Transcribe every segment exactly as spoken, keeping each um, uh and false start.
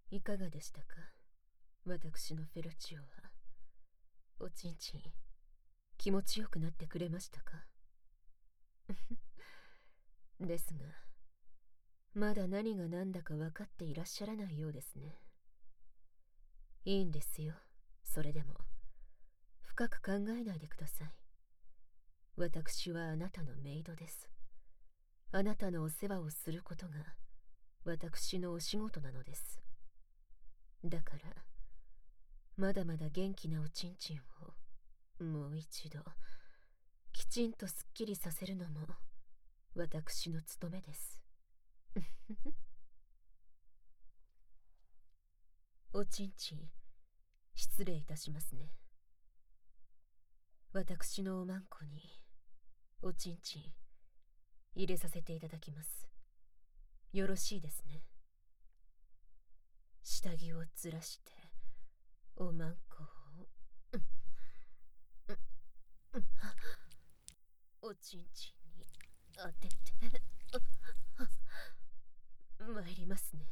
いかがでしたか、私のフェラチオは。おちんちん、気持ちよくなってくれましたか？ですが、まだ何が何だか分かっていらっしゃらないようですね。いいんですよ、それでも。深く考えないでください。私はあなたのメイドです。あなたのお世話をすることが私のお仕事なのです。だから、まだまだ元気なおちんちんをもう一度きちんとすっきりさせるのも私の務めです。おちんちん、失礼いたしますね。私のおまんこにおちんちん入れさせていただきます。よろしいですね。下着をずらしておまんこをおちんちんに当てて参りますね。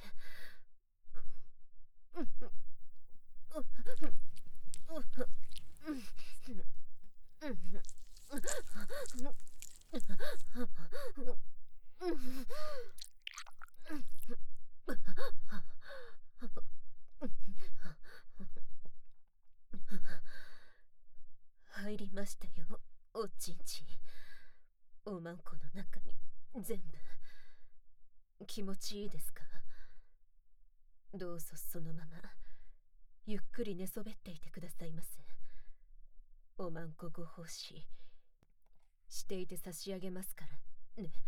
入りましたよ、おちんちん。おまんこの中に全部。気持ちいいですか？どうぞそのままゆっくり寝そべっていてくださいませ。おまんこご奉仕していて差し上げますからね。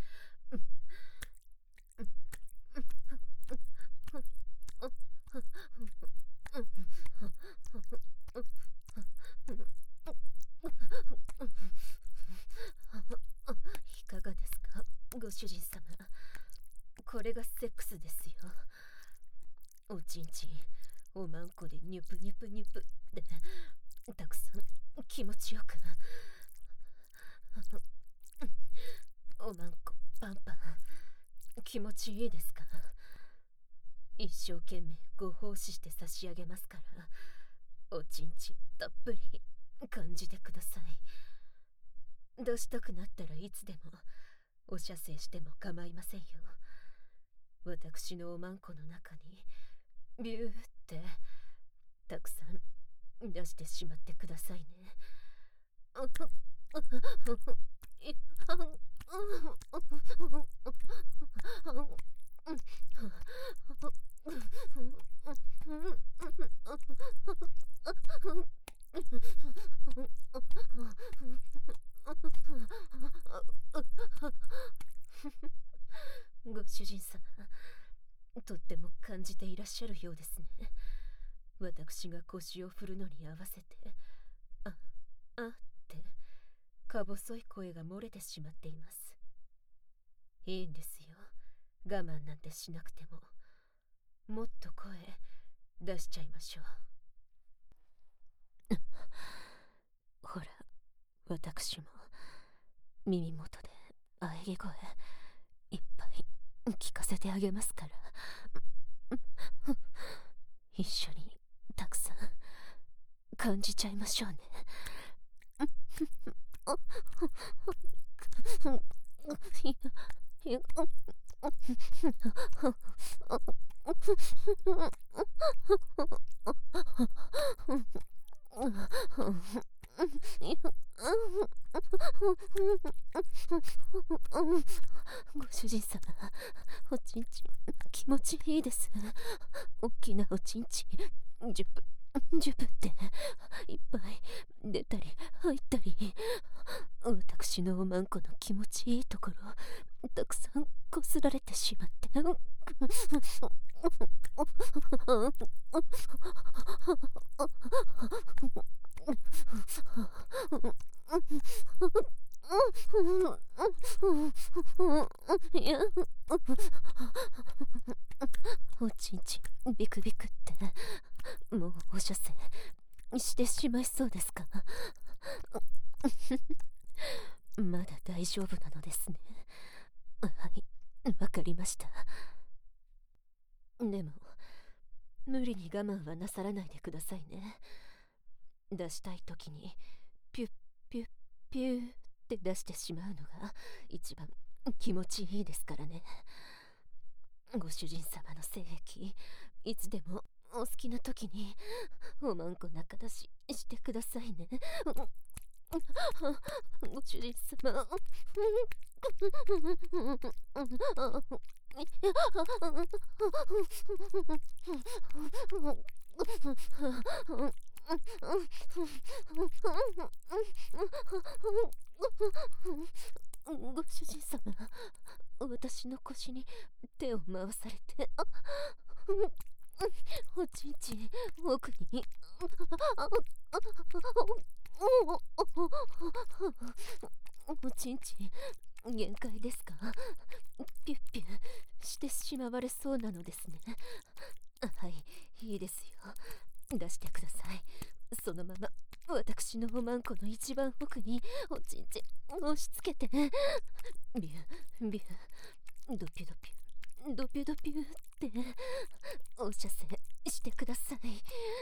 いかがですか、ご主人様。これがセックスですよ。おちんちん、おまんこでニュプニュプニュプでたくさん気持ちよく。おまんこパンパン気持ちいいですか？一生懸命ご奉仕して差し上げますから、おちんちんたっぷり感じてください。出したくなったらいつでもお射精しても構いませんよ。私のおまんこの中にビューってたくさん出してしまってくださいね。ご主人様、とっても感じていらっしゃるようですね。私が腰を振るのに合わせて、あ、あってか細い声が漏れてしまっています。いいんですよ、我慢なんてしなくても。もっと声出しちゃいましょう。ほら、私も耳元で喘ぎ声いっぱい聞かせてあげますから。一緒にたくさん感じちゃいましょうね。ご主人様、おちんちん気持ちいいです。大きなおちんちんジュプジュプっていっぱい出たり入ったり、私のおまんこの気持ちいいところたくさんこすられてしまって。おちんちんビクビクってもうお射精してしまいそうですか？まだ大丈夫なのですね。はい、わかりました。でも無理に我慢はなさらないでくださいね。出したい時にピュッピュッピューって出してしまうのが一番気持ちいいですからね。ご主人様の性癖、いつでもお好きな時におまんこ仲出ししてくださいね。ご主人様。ご主人様、私の腰に手を回されて、おちんちん奥におちんちん限界ですか？ピュッピュしてしまわれそうなのですね。はい、いいですよ。出してください。そのまま私のおまんこの一番奥におちんちん押し付けて、ビュービュードピュドピュドピュドピュってお射精してください。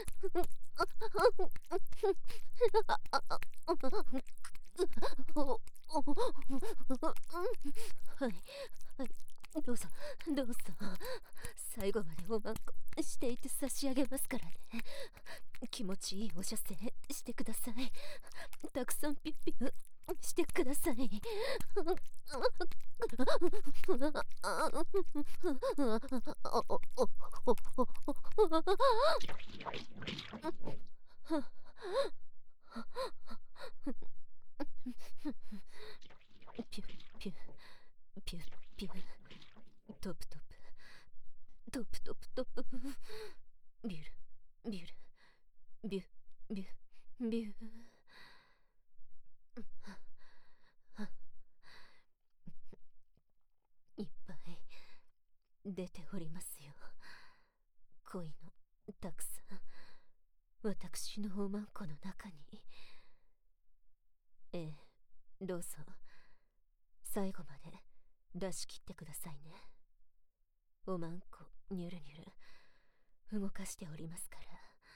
はいはい、どうぞどうぞ、最後までおまんこしていて差し上げますからね。気持ちいいお射精してください。たくさんピュッピュしてください。ピュッピュピュッピュトプトプトプトプトプビュルビュルビュビュビュいっぱい出ておりますよ。恋のたくさん私のおまんこの中に。ええ、どうぞ最後まで出し切ってくださいね。おまんこニュルニュル動かしておりますから。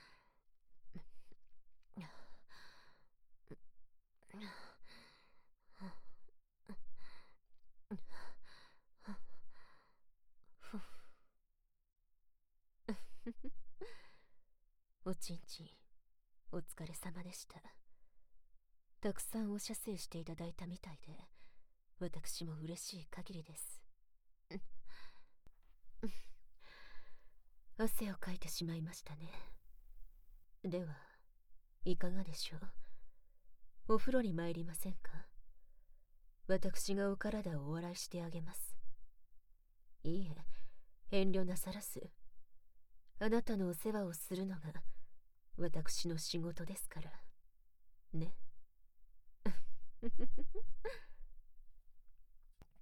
おちんちんお疲れ様でした。たくさんお射精していただいたみたいで私も嬉しい限りです。汗をかいてしまいましたね。ではいかがでしょう。お風呂に参りませんか？私がお体をお笑いしてあげます。いいえ、遠慮なさらず。あなたのお世話をするのが私の仕事ですからね。